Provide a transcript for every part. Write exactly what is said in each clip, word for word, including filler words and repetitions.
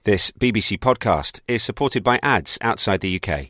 This B B C podcast is supported by ads outside the U K.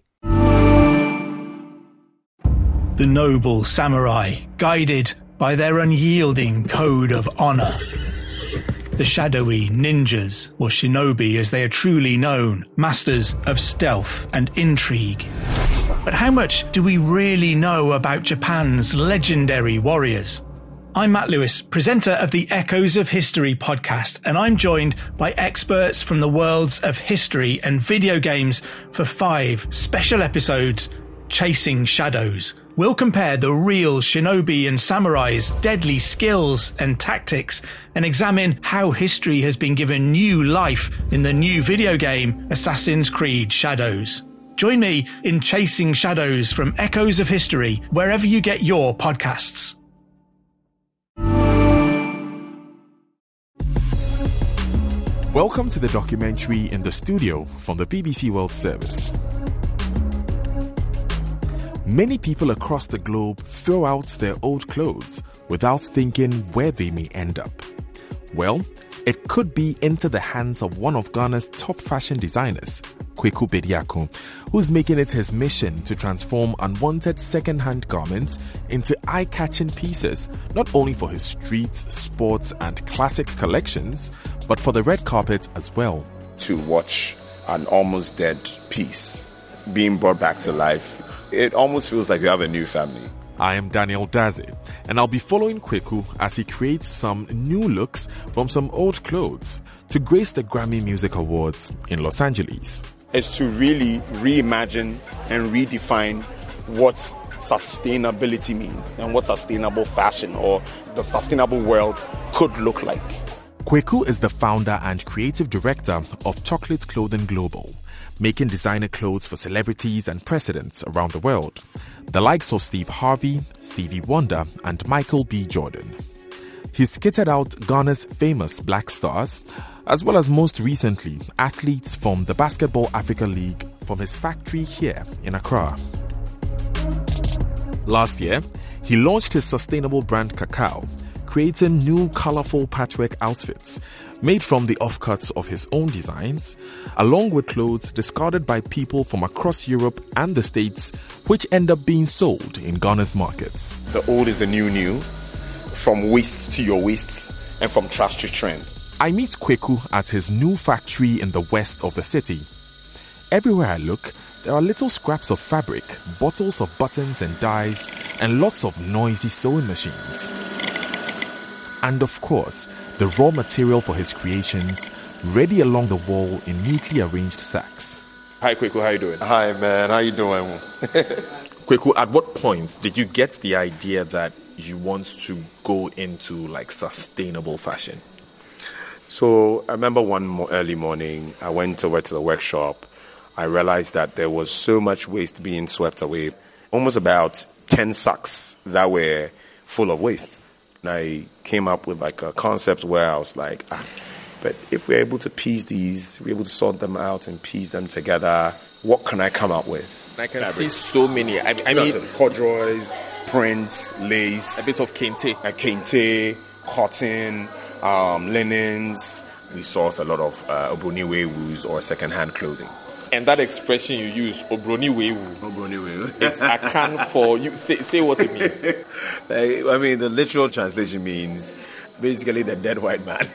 The noble samurai, guided by their unyielding code of honour. The shadowy ninjas, or shinobi as they are truly known, masters of stealth and intrigue. But how much do we really know about Japan's legendary warriors? I'm Matt Lewis, presenter of the Echoes of History podcast, and I'm joined by experts from the worlds of history and video games for five special episodes, Chasing Shadows. We'll compare the real shinobi and samurai's deadly skills and tactics and examine how history has been given new life in the new video game Assassin's Creed Shadows. Join me in Chasing Shadows from Echoes of History, wherever you get your podcasts. Welcome to the documentary in the studio from the B B C World Service. Many people across the globe throw out their old clothes without thinking where they may end up. Well, it could be into the hands of one of Ghana's top fashion designers, Kwaku Bediako, who's making it his mission to transform unwanted second-hand garments into eye-catching pieces, not only for his street, sports and classic collections, but for the red carpet as well. To watch an almost dead piece being brought back to life, it almost feels like you have a new family. I am Daniel Daze, and I'll be following Kwaku as he creates some new looks from some old clothes to grace the Grammy Music Awards in Los Angeles. It's to really reimagine and redefine what sustainability means and what sustainable fashion or the sustainable world could look like. Kwaku is the founder and creative director of Chocolate Clothing Global, making designer clothes for celebrities and presidents around the world, the likes of Steve Harvey, Stevie Wonder, and Michael B. Jordan. He's kitted out Ghana's famous black stars, as well as most recently athletes from the Basketball Africa League from his factory here in Accra. Last year, he launched his sustainable brand Cacao, creating new colorful patchwork outfits made from the offcuts of his own designs, along with clothes discarded by people from across Europe and the States, which end up being sold in Ghana's markets. The old is the new new, from waste to your wastes, and from trash to trend. I meet Kwaku at his new factory in the west of the city. Everywhere I look, there are little scraps of fabric, bottles of buttons and dyes, and lots of noisy sewing machines. And of course, the raw material for his creations, ready along the wall in neatly arranged sacks. Hi Kwaku, how you doing? Hi man, how you doing? Kwaku, at what point did you get the idea that you want to go into like sustainable fashion? So I remember one mo- early morning, I went over to the workshop. I realized that there was so much waste being swept away, almost about ten sacks that were full of waste. And I came up with like a concept where I was like, ah, but if we're able to piece these, we're able to sort them out and piece them together, what can I come up with? I can Fabric. see so many. I, I mean, corduroys, prints, lace, a bit of kente. a kente, cotton, um, linens. We source a lot of uh, obroniwewus or second-hand clothing. And that expression you used, obroniwewu, Obroniwewu. it's a can for you. Say, say what it means. I mean, the literal translation means basically the dead white man.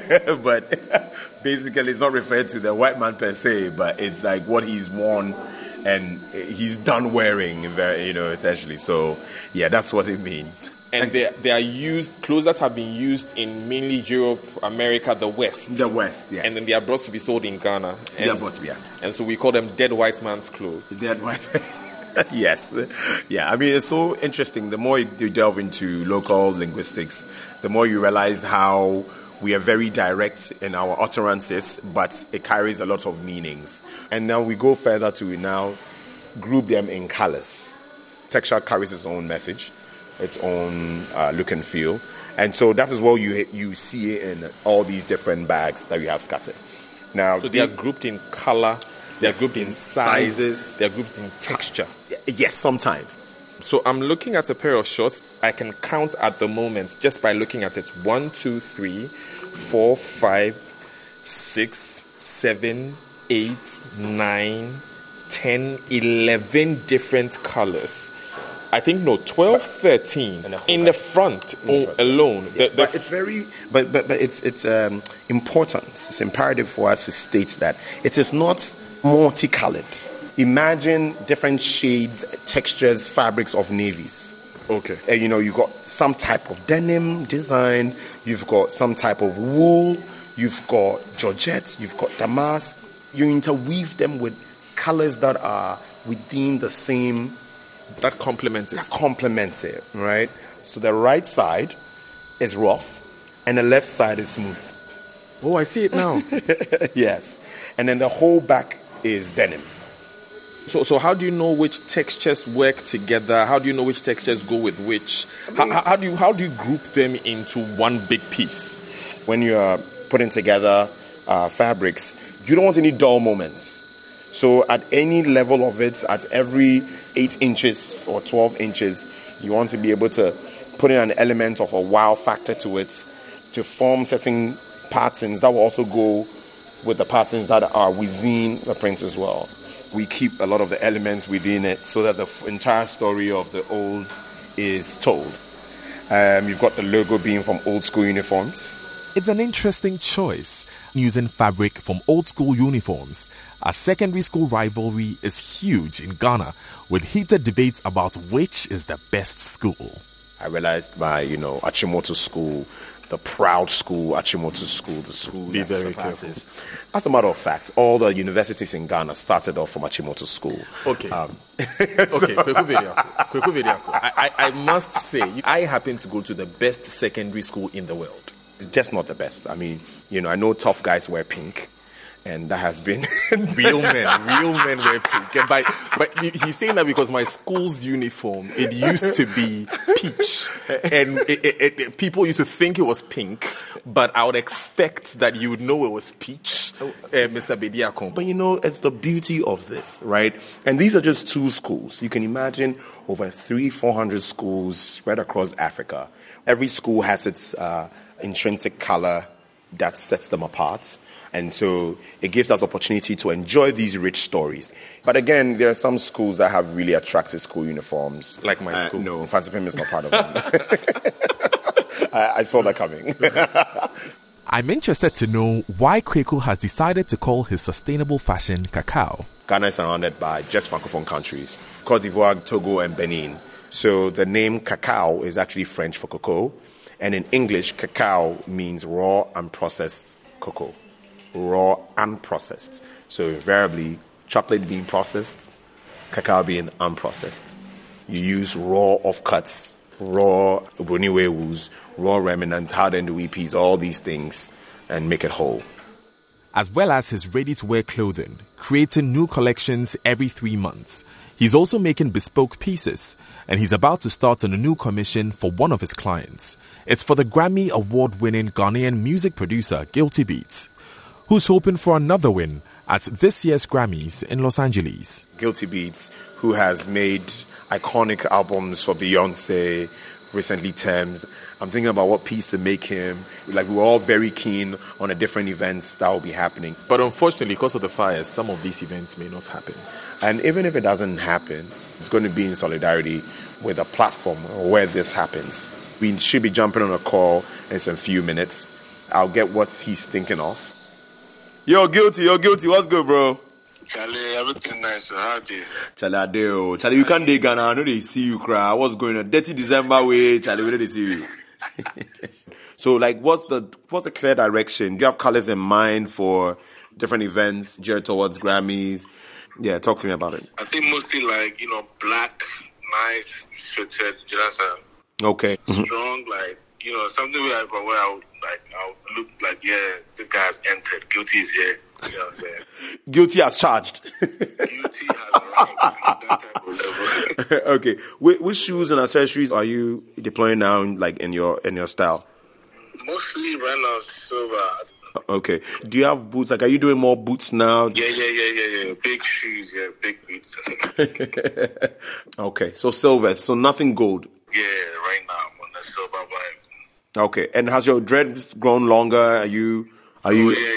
But basically, it's not referred to the white man per se, but it's like what he's worn and he's done wearing, you know, essentially. So, yeah, that's what it means. And they they are used, clothes that have been used in mainly Europe, America, the West. The West, yes. And then they are brought to be sold in Ghana. And, They are brought to be, yeah. And so we call them dead white man's clothes. Dead white man. Yes. Yeah, I mean, it's so interesting. The more you delve into local linguistics, the more you realize how we are very direct in our utterances, but it carries a lot of meanings. And now we go further to now group them in colors. Texture carries its own message, its own uh, look and feel. And so that is what you you see in all these different bags that we have scattered. Now, So they are grouped in color, they are grouped in size, they are grouped in texture. Yes, sometimes. So I'm looking at a pair of shorts. I can count at the moment just by looking at it. One, two, three, four, five, six, seven, eight, nine, ten, eleven different colors. I think no, twelve, thirteen in the front o- alone. Yeah, The- the but it's very, but but but it's it's um, important. It's imperative for us to state that it is not multicolored. Imagine different shades, textures, fabrics of navies. Okay. And, you know, you've got some type of denim design, you've got some type of wool, you've got georgette, you've got damask. You interweave them with colors that are within the same, That complements it. that complements it, right? So the right side is rough and the left side is smooth. Oh, I see it now. Yes. And then the whole back is denim. So, so how do you know which textures work together? How do you know which textures go with which? How, how, how do you how do you group them into one big piece? When you're putting together uh, fabrics, you don't want any dull moments. So at any level of it, at every eight inches or twelve inches, you want to be able to put in an element of a wow factor to it to form certain patterns that will also go with the patterns that are within the print as well. We keep a lot of the elements within it so that the f- entire story of the old is told. Um, you've got the logo being from old school uniforms. It's an interesting choice, using fabric from old school uniforms. A secondary school rivalry is huge in Ghana, with heated debates about which is the best school. I realized my, you know, Achimoto school, the proud school, Achimoto school, the school Be that very surpasses. As a matter of fact, all the universities in Ghana started off from Achimoto school. Okay. Um, Okay, Kweku Bediako. Kweku Bediako. I, I, I must say, I happen to go to the best secondary school in the world. It's just not the best. I mean, you know, I know tough guys wear pink, and that has been Real men, real men wear pink. And by, but he's saying that because my school's uniform, it used to be peach. And it, it, it, people used to think it was pink, but I would expect that you would know it was peach, uh, Mister Bediako. But you know, it's the beauty of this, right? And these are just two schools. You can imagine over three, four hundred schools spread across Africa. Every school has its uh, intrinsic color that sets them apart. And so it gives us opportunity to enjoy these rich stories. But again, there are some schools that have really attractive school uniforms. Like my Uh, school. No, Fancy Pim is not part of them. I, I saw that coming. I'm interested to know why Kweku has decided to call his sustainable fashion cacao. Ghana is surrounded by just Francophone countries, Cote d'Ivoire, Togo, and Benin. So the name cacao is actually French for cocoa. And in English, cacao means raw and processed cocoa. Raw and processed. So invariably, chocolate being processed, cacao being unprocessed. You use raw offcuts, raw bruniwewus, raw remnants, hardened weepies, all these things, and make it whole. As well as his ready-to-wear clothing, creating new collections every three months. He's also making bespoke pieces, and he's about to start on a new commission for one of his clients. It's for the Grammy Award-winning Ghanaian music producer Guilty Beats, who's hoping for another win at this year's Grammys in Los Angeles. Guilty Beats, who has made iconic albums for Beyonce, recently Thames. I'm thinking about what piece to make him. Like, we were all very keen on the different events that will be happening. But unfortunately, because of the fires, some of these events may not happen. And even if it doesn't happen, it's going to be in solidarity with a platform where this happens. We should be jumping on a call in some few minutes. I'll get what he's thinking of. Yo, Guilty, yo, Guilty, what's good, bro? Charlie, everything nice. So how do you? Charlie, Adeo. Charlie, you can't dig Ghana. I know they see you cry. What's going on? Dirty December way. Charlie, where did they see you? So, like, what's the what's the clear direction? Do you have colors in mind for different events geared towards Grammys? Yeah, talk to me about it. I think mostly like, you know, black, nice, fitted, just a Okay. strong, like, you know, something where I, where I would, like, I would look like, yeah, this guy has entered. Guilty is here. You know what I'm saying? Guilty as charged. Guilty has arrived. That type of level. Okay. Wh- which shoes and accessories are you deploying now, like, in your in your style? Mostly right now, silver. Okay. Do you have boots? Like, are you doing more boots now? Yeah, yeah, yeah, yeah, yeah. Big shoes, yeah, big boots. Okay. So silver. So nothing gold. Yeah, right now I'm on the silver vibe. Okay. And has your dreads grown longer? Are you? Are Oh, you? yeah, yeah.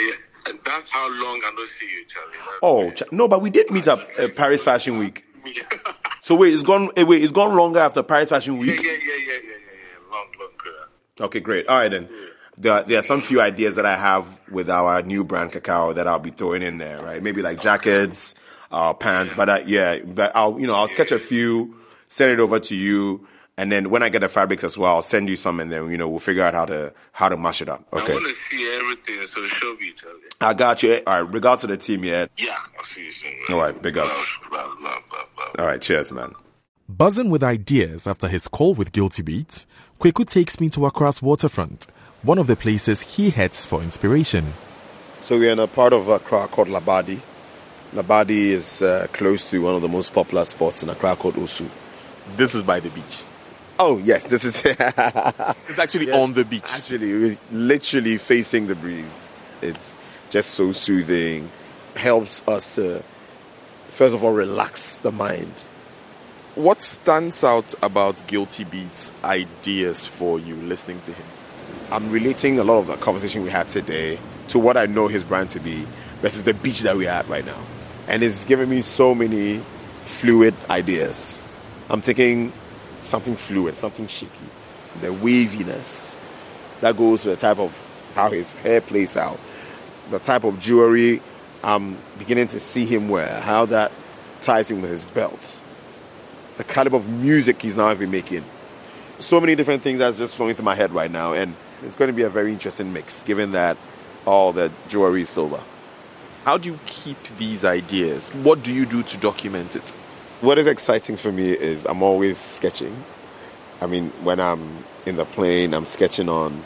And that's how long I don't see you, Charlie. That's Oh, ch- no, but we did meet up at Paris Fashion Week. So wait, it's gone. eh, Wait, it's gone longer after Paris Fashion yeah, Week. yeah, yeah, yeah, yeah, yeah, yeah. Long, long career. Okay, great. All right then. There are, there are some few ideas that I have with our new brand cacao that I'll be throwing in there, right? Maybe like jackets, uh, pants, but I, yeah, but I'll you know I'll sketch a few, send it over to you, and then when I get the fabrics as well, I'll send you some, and then you know we'll figure out how to how to mash it up. Okay. I want to see everything, so show me, Charlie. I got you. All right. Regards to the team, yeah. Yeah, I'll see you soon. Man. All right. Big up. Love, love, love, love, love. All right. Cheers, man. Buzzing with ideas after his call with Guilty Beats, Kweku takes me to Accra's waterfront, one of the places he heads for inspiration. So we're in a part of Accra called Labadi. Labadi is uh, close to one of the most popular spots in Accra called Osu. This is by the beach. Oh, yes. This is It's actually Yes. on the beach. actually we're literally facing the breeze. It's just so soothing. Helps us to, first of all, relax the mind. What stands out about Guilty Beats' ideas for you listening to him? I'm relating a lot of the conversation we had today to what I know his brand to be versus the beach that we're at right now. And it's given me so many fluid ideas. I'm thinking something fluid, something shaky. The waviness that goes to the type of how his hair plays out. The type of jewelry I'm beginning to see him wear, how that ties in with his belt. The caliber of music he's now even making. So many different things that's just flowing through my head right now, and it's going to be a very interesting mix, given that all the jewelry is silver. How do you keep these ideas? What do you do to document it? What is exciting for me is I'm always sketching. I mean, when I'm in the plane, I'm sketching on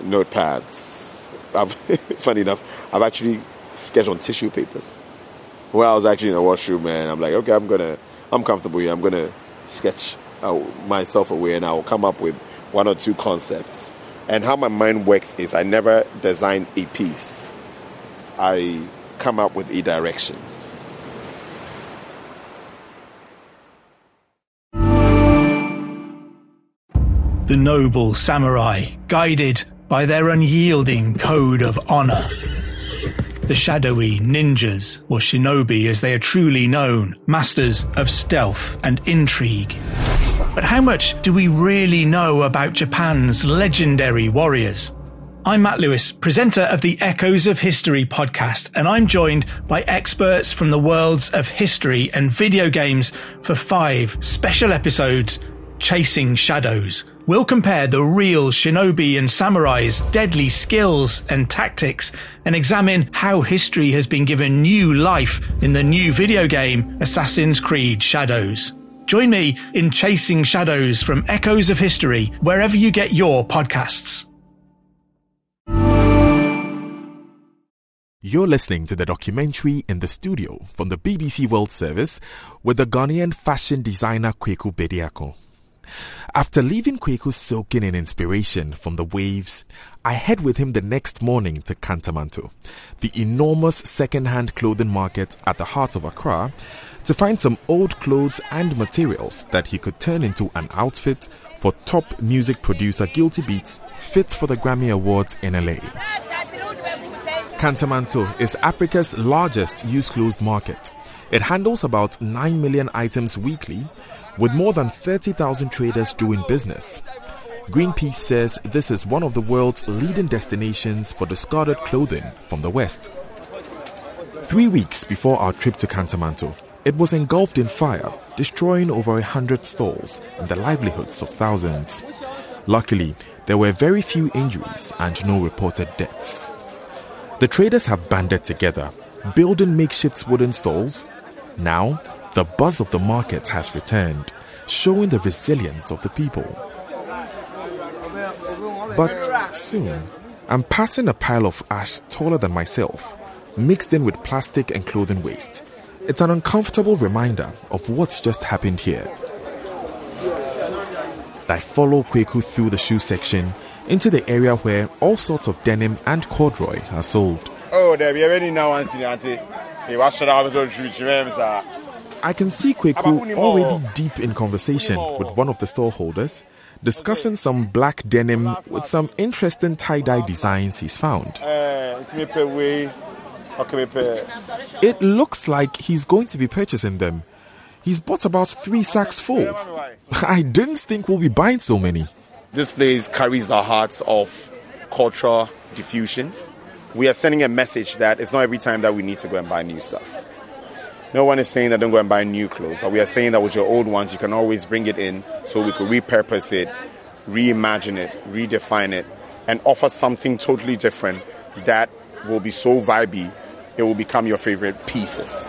notepads. I've, funny enough, I've actually sketched on tissue papers. When I was actually in the washroom, man, I'm like, okay, I'm gonna, I'm comfortable here. I'm gonna sketch uh, myself away, and I will come up with one or two concepts. And how my mind works is I never design a piece. I come up with a direction. The noble samurai, guided by their unyielding code of honor. The shadowy ninjas, or shinobi as they are truly known, masters of stealth and intrigue. But how much do we really know about Japan's legendary warriors? I'm Matt Lewis, presenter of the Echoes of History podcast, and I'm joined by experts from the worlds of history and video games for five special episodes, Chasing Shadows. We'll compare the real shinobi and samurai's deadly skills and tactics and examine how history has been given new life in the new video game Assassin's Creed Shadows. Join me in Chasing Shadows from Echoes of History, wherever you get your podcasts. You're listening to the documentary In the Studio from the B B C World Service with the Ghanaian fashion designer Kweku Bediako. After leaving Kweku soaking in inspiration from the waves, I head with him the next morning to Kantamanto, the enormous second-hand clothing market at the heart of Accra, to find some old clothes and materials that he could turn into an outfit for top music producer Guilty Beats fit for the Grammy Awards in L A. Kantamanto is Africa's largest used clothes market. It handles about nine million items weekly, with more than thirty thousand traders doing business. Greenpeace says this is one of the world's leading destinations for discarded clothing from the West. Three weeks before our trip to Kantamanto, it was engulfed in fire, destroying over a hundred stalls and the livelihoods of thousands. Luckily, there were very few injuries and no reported deaths. The traders have banded together, building makeshift wooden stalls. Now, the buzz of the market has returned, showing the resilience of the people. But soon, I'm passing a pile of ash taller than myself, mixed in with plastic and clothing waste. It's an uncomfortable reminder of what's just happened here. I follow Kweku through the shoe section into the area where all sorts of denim and corduroy are sold. Oh, there we already now and see auntie. Hey, what should I do? I can see Kweku already deep in conversation with one of the store holders, discussing some black denim with some interesting tie-dye designs he's found. It looks like he's going to be purchasing them. He's bought about three sacks full. I didn't think we'll be buying so many. This place carries the heart of cultural diffusion. We are sending a message that it's not every time that we need to go and buy new stuff. No one is saying that don't go and buy new clothes, but we are saying that with your old ones, you can always bring it in so we could repurpose it, reimagine it, redefine it, and offer something totally different that will be so vibey, it will become your favorite pieces.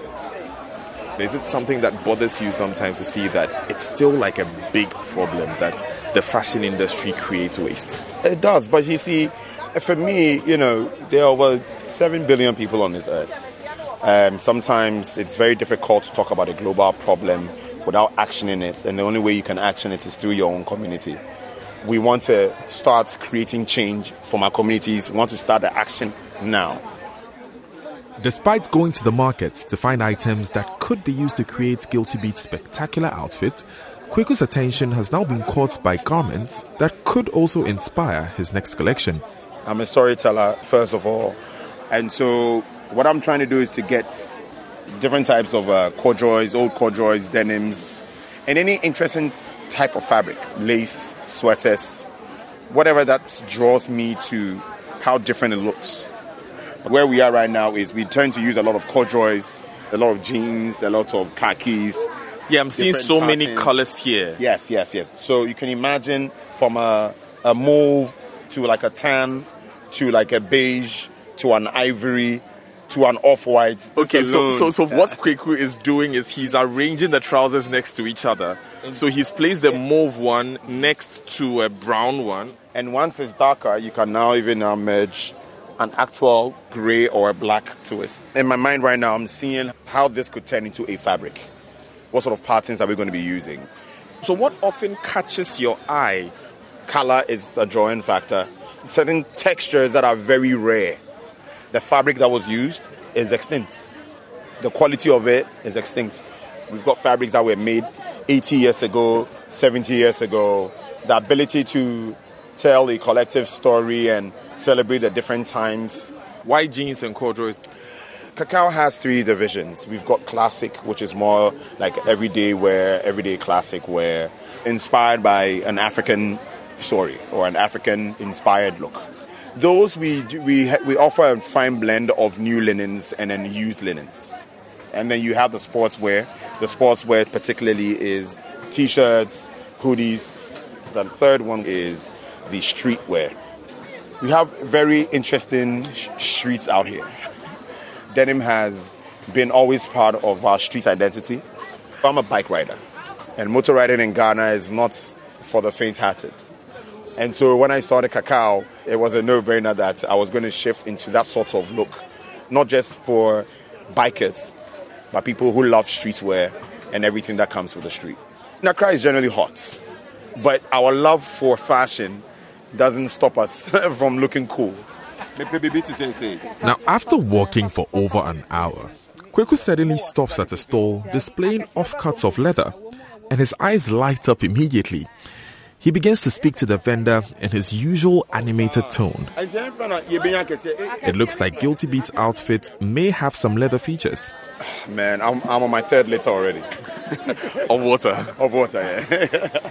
Is it something that bothers you sometimes to see that it's still like a big problem that the fashion industry creates waste? It does, but you see, for me, you know, there are over seven billion people on this earth. Um, sometimes it's very difficult to talk about a global problem without actioning it, and the only way you can action it is through your own community. We want to start creating change from our communities. We want to start the action now. Despite going to the market to find items that could be used to create Guilty Beat's spectacular outfit, Kweku's attention has now been caught by garments that could also inspire his next collection. I'm a storyteller, first of all, and so what I'm trying to do is to get different types of uh, corduroys, old corduroys, denims, and any interesting type of fabric, lace, sweaters, whatever that draws me to how different it looks. Where we are right now is we tend to use a lot of corduroys, a lot of jeans, a lot of khakis. Yeah, I'm seeing so patterns. many colors here. Yes, yes, yes. So you can imagine from a, a mauve to like a tan to like a beige to an ivory to an off-white. Okay, so, so so what Kweku is doing is he's arranging the trousers next to each other. So he's placed the mauve one next to a brown one. And once it's darker, you can now even uh, merge an actual grey or a black to it. In my mind right now, I'm seeing how this could turn into a fabric. What sort of patterns are we going to be using? So what often catches your eye? Color is a drawing factor. Certain textures that are very rare. The fabric that was used is extinct. The quality of it is extinct. We've got fabrics that were made eighty years ago, seventy years ago. The ability to tell a collective story and celebrate the different times. Why jeans and corduroys? Cacao has three divisions. We've got classic, which is more like everyday wear, everyday classic wear, inspired by an African story or an African-inspired look. Those we we we offer a fine blend of new linens and then used linens. And then you have the sportswear. The sportswear particularly is T-shirts, hoodies. The third one is the streetwear. We have very interesting sh- streets out here. Denim has been always part of our street identity. I'm a bike rider, and motor riding in Ghana is not for the faint-hearted. And so when I started Cacao, it was a no-brainer that I was going to shift into that sort of look, not just for bikers, but people who love streetwear and everything that comes with the street. Accra is generally hot, but our love for fashion doesn't stop us from looking cool. Now, after walking for over an hour, Kweku suddenly stops at a stall displaying offcuts of leather, and his eyes light up immediately. He begins to speak to the vendor in his usual animated tone. It looks like Guilty Beat's outfit may have some leather features. Man, I'm, I'm on my third liter already. Of water. Of water, yeah.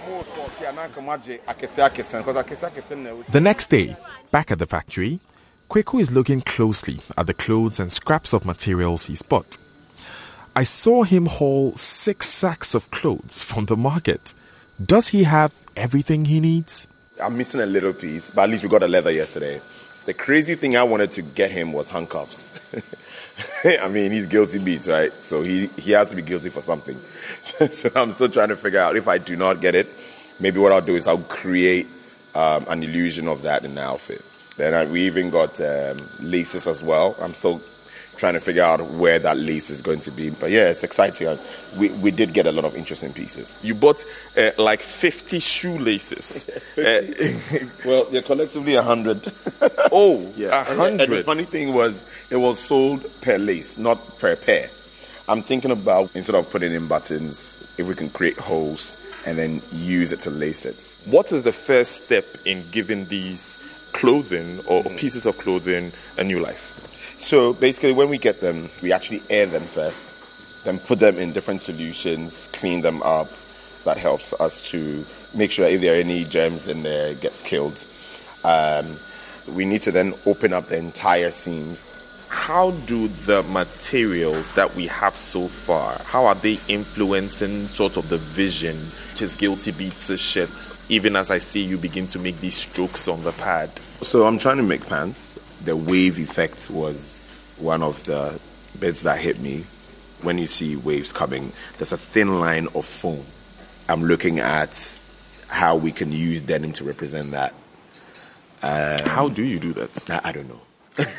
The next day, back at the factory, Kweku is looking closely at the clothes and scraps of materials he's bought. I saw him haul six sacks of clothes from the market. Does he have everything he needs? I'm missing a little piece, but at least we got a leather yesterday. The crazy thing I wanted to get him was handcuffs. I mean, he's Guilty Beats, right? So he, he has to be guilty for something. So I'm still trying to figure out if I do not get it, maybe what I'll do is I'll create um, an illusion of that in the outfit. Then I, we even got um, laces as well. I'm still trying to figure out where that lace is going to be. But yeah, it's exciting. We we did get a lot of interesting pieces. You bought uh, like fifty shoelaces. uh, well, they're collectively one hundred. Oh, yeah. one hundred. And the funny thing was, it was sold per lace, not per pair. I'm thinking about, instead of putting in buttons, if we can create holes and then use it to lace it. What is the first step in giving these clothing or mm. pieces of clothing a new life? So basically, when we get them, we actually air them first, then put them in different solutions, clean them up. That helps us to make sure that if there are any germs in there, it gets killed. Um, we need to then open up the entire seams. How do the materials that we have so far, how are they influencing sort of the vision which is Guilty Beats' ship, even as I see you begin to make these strokes on the pad? So I'm trying to make pants. The wave effect was one of the bits that hit me. When you see waves coming, there's a thin line of foam. I'm looking at how we can use denim to represent that. Um, how do you do that? I, I don't know.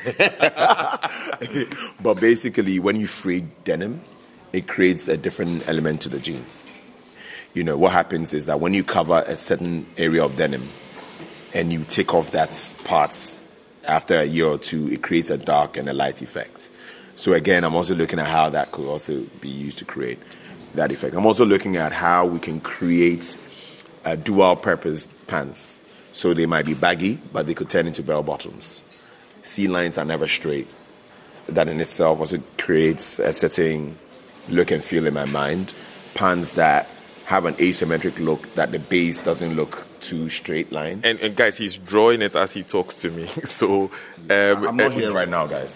But basically, when you fray denim, it creates a different element to the jeans. You know, what happens is that when you cover a certain area of denim and you take off that part after a year or two, it creates a dark and a light effect. So again, I'm also looking at how that could also be used to create that effect. I'm also looking at how we can create a dual-purpose pants. So they might be baggy, but they could turn into bell bottoms. C-lines are never straight. That in itself also creates a certain look and feel in my mind. Pants that have an asymmetric look, that the base doesn't look too straight line. And, and guys, he's drawing it as he talks to me. So um, I'm not here right now, guys.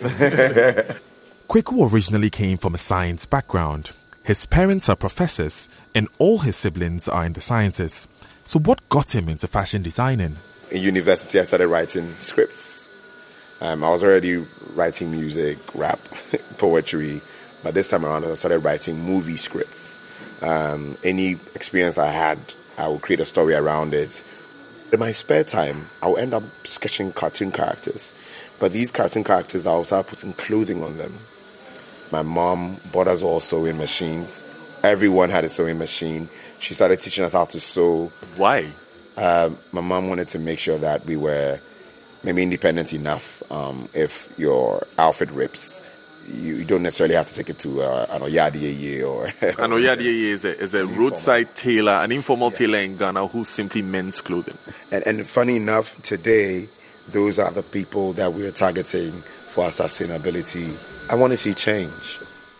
Kwaku originally came from a science background. His parents are professors, and all his siblings are in the sciences. So what got him into fashion designing? In university, I started writing scripts. Um, I was already writing music, rap, poetry, but this time around I started writing movie scripts. Um, any experience I had, I would create a story around it. In my spare time, I would end up sketching cartoon characters. But these cartoon characters, I would start putting clothing on them. My mom bought us all sewing machines. Everyone had a sewing machine. She started teaching us how to sew. Why? Uh, my mom wanted to make sure that we were maybe independent enough. Um, if your outfit rips, you, you don't necessarily have to take it to uh, an Oyadieye or... An Oyadieye is a, is a roadside tailor, an informal yeah. tailor in Ghana who simply mends clothing. And, and funny enough, today, those are the people that we are targeting for our sustainability. I want to see change.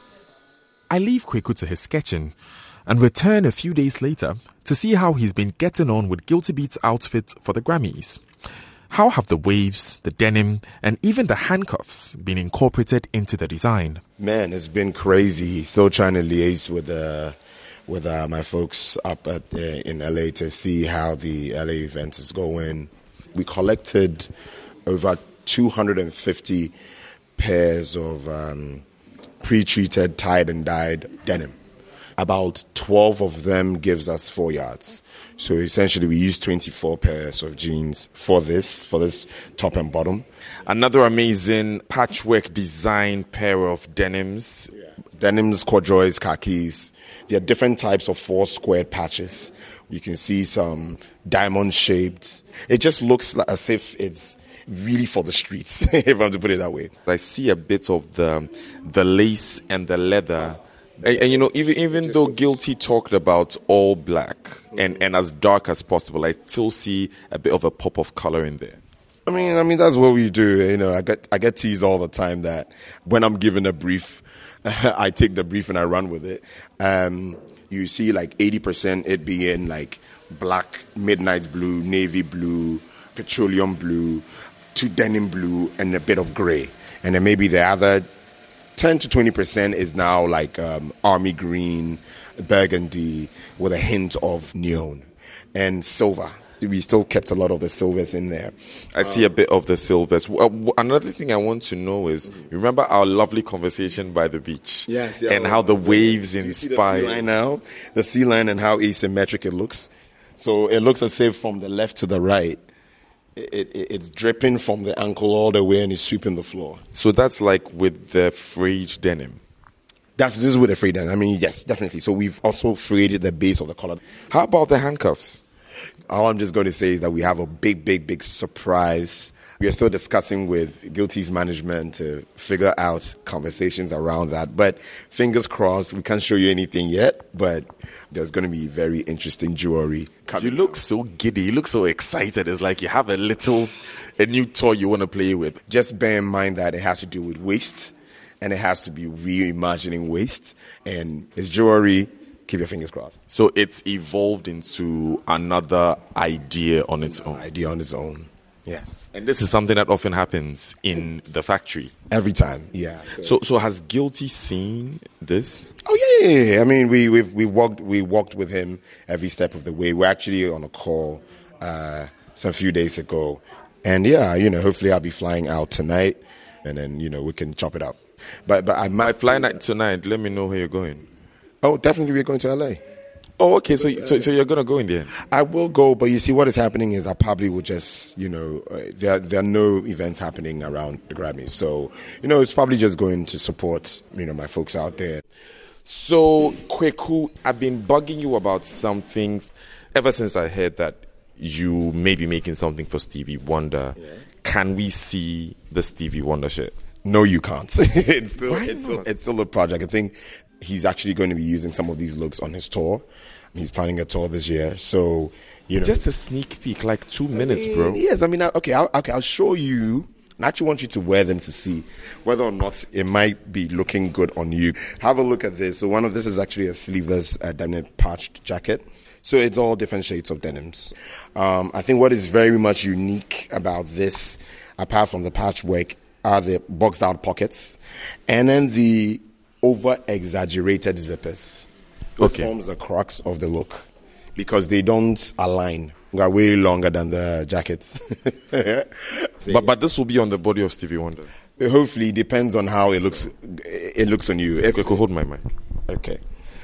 I leave Kwaku to his sketching and return a few days later to see how he's been getting on with Guilty Beats' outfit for the Grammys. How have the waves, the denim, and even the handcuffs been incorporated into the design? Man, it's been crazy. Still trying to liaise with uh, with uh, my folks up at uh, in L A to see how the L A event is going. We collected over two hundred fifty pairs of um, pre-treated, tied and dyed denim. About twelve of them gives us four yards. So essentially we use twenty-four pairs of jeans for this, for this top and bottom. Another amazing patchwork design pair of denims. Yeah. Denims, corduroys, khakis. There are different types of four squared patches. You can see some diamond shaped. It just looks like as if it's really for the streets, if I'm to put it that way. I see a bit of the the lace and the leather. And, and you know, even even though Guilty talked about all black and, and as dark as possible, I still see a bit of a pop of color in there. I mean, I mean that's what we do. You know, I get I get teased all the time that when I'm given a brief, I take the brief and I run with it. Um, you see, like eighty percent it being like black, midnight blue, navy blue, petroleum blue, to denim blue, and a bit of gray, and then maybe the other ten to twenty percent is now like um, army green, burgundy, with a hint of neon and silver. We still kept a lot of the silvers in there. I um, see a bit of the silvers. Uh, another thing I want to know is, remember our lovely conversation by the beach? Yes. Yeah, and how the waves inspire. The sea line now, the sea line and how asymmetric it looks. So it looks as if from the left to the right, It, it, it's dripping from the ankle all the way and it's sweeping the floor. So that's like with the frayed denim? That's this is with the frayed denim. I mean, yes, definitely. So we've also frayed the base of the collar. How about the handcuffs? All I'm just going to say is that we have a big, big, big surprise. We are still discussing with Guilty's management to figure out conversations around that. But fingers crossed, we can't show you anything yet, but there's going to be very interesting jewelry coming. You look so giddy. You look so excited. It's like you have a little, a new toy you want to play with. Just bear in mind that it has to do with waste, and it has to be reimagining waste. And it's jewelry. Keep your fingers crossed. So it's evolved into another idea on its own. Idea on its own. Yes. And this is something that often happens in the factory. Every time. Yeah. So so has Guilty seen this? Oh yeah, yeah, yeah. I mean we we've we walked we walked with him every step of the way. We're actually on a call uh some few days ago. And yeah, you know, hopefully I'll be flying out tonight and then, you know, we can chop it up. But but I might I fly night tonight, let me know where you're going. Oh, definitely we're going to L A. Oh, okay. So, so, so you're gonna go in there? I will go, but you see, what is happening is I probably will just, you know, uh, there there are no events happening around the Grammys, so you know, it's probably just going to support, you know, my folks out there. So, Kweku, I've been bugging you about something ever since I heard that you may be making something for Stevie Wonder. Yeah. Can we see the Stevie Wonder shirt? No, you can't. it's still, it's still, it's still a project. I think he's actually going to be using some of these looks on his tour. He's planning a tour this year, so you know. Just a sneak peek, like two minutes, bro. Yes, I mean, okay, I'll, okay, I'll show you. I actually want you to wear them to see whether or not it might be looking good on you. Have a look at this. So one of this is actually a sleeveless uh, denim patched jacket. So it's all different shades of denims. Um, I think what is very much unique about this, apart from the patchwork, are the boxed out pockets, and then the over-exaggerated zippers. Which okay. forms the crux of the look because they don't align. They are way longer than the jackets. so, but but this will be on the body of Stevie Wonder. Hopefully, it depends on how it looks. It looks on you. If, okay, could hold my mic. Okay.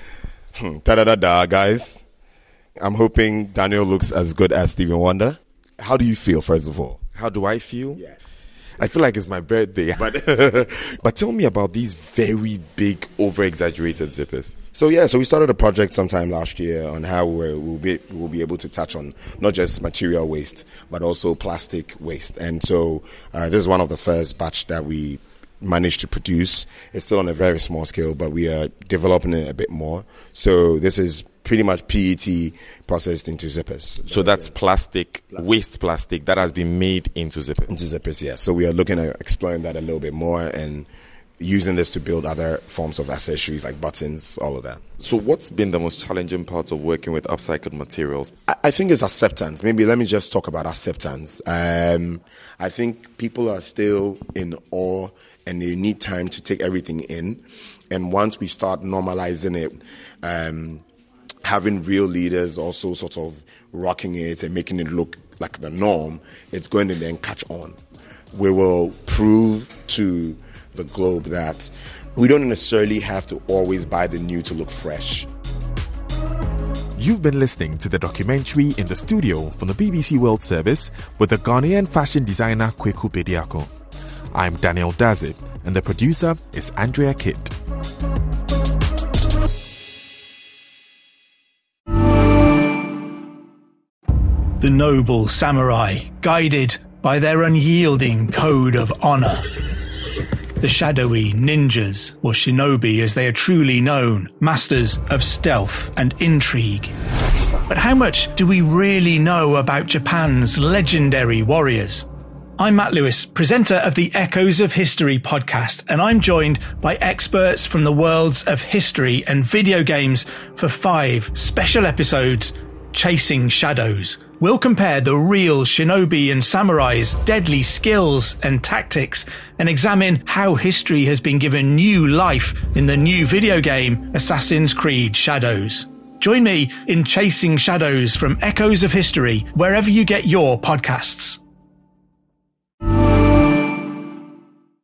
Da da da da, guys. I'm hoping Daniel looks as good as Stevie Wonder. How do you feel, first of all? How do I feel? Yeah. I feel like it's my birthday. But, but tell me about these very big, over-exaggerated zippers. So, yeah, so we started a project sometime last year on how we're, we'll, be, we'll be able to touch on not just material waste, but also plastic waste. And so uh, this is one of the first batch that we managed to produce. It's still on a very small scale, but we are developing it a bit more. So this is pretty much P E T processed into zippers. So that's plastic, plastic, waste plastic that has been made into zippers. Into zippers, yeah. So we are looking at exploring that a little bit more and using this to build other forms of accessories like buttons, all of that. So what's been the most challenging part of working with upcycled materials? I, I think it's acceptance. Maybe let me just talk about acceptance. Um, I think people are still in awe and they need time to take everything in. And once we start normalizing it, um, having real leaders also sort of rocking it and making it look like the norm, it's going to then catch on. We will prove to the globe that we don't necessarily have to always buy the new to look fresh. You've been listening to the documentary In the Studio from the B B C World Service with the Ghanaian fashion designer Kweku Bediako. I'm Daniel Dazib and the producer is Andrea Kitt. The noble samurai, guided by their unyielding code of honor. The shadowy ninjas, or shinobi as they are truly known, masters of stealth and intrigue. But how much do we really know about Japan's legendary warriors? I'm Matt Lewis, presenter of the Echoes of History podcast, and I'm joined by experts from the worlds of history and video games for five special episodes, Chasing Shadows. We'll compare the real shinobi and samurai's deadly skills and tactics and examine how history has been given new life in the new video game Assassin's Creed Shadows. Join me in Chasing Shadows from Echoes of History, wherever you get your podcasts.